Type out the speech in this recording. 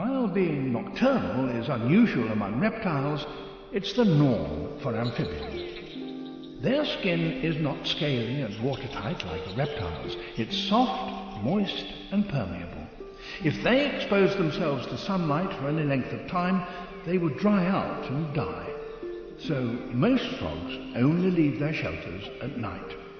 While being nocturnal is unusual among reptiles, it's the norm for amphibians. Their skin is not scaly and watertight like the reptiles. It's soft, moist and permeable. If they expose themselves to sunlight for any length of time, they would dry out and die. So most frogs only leave their shelters at night.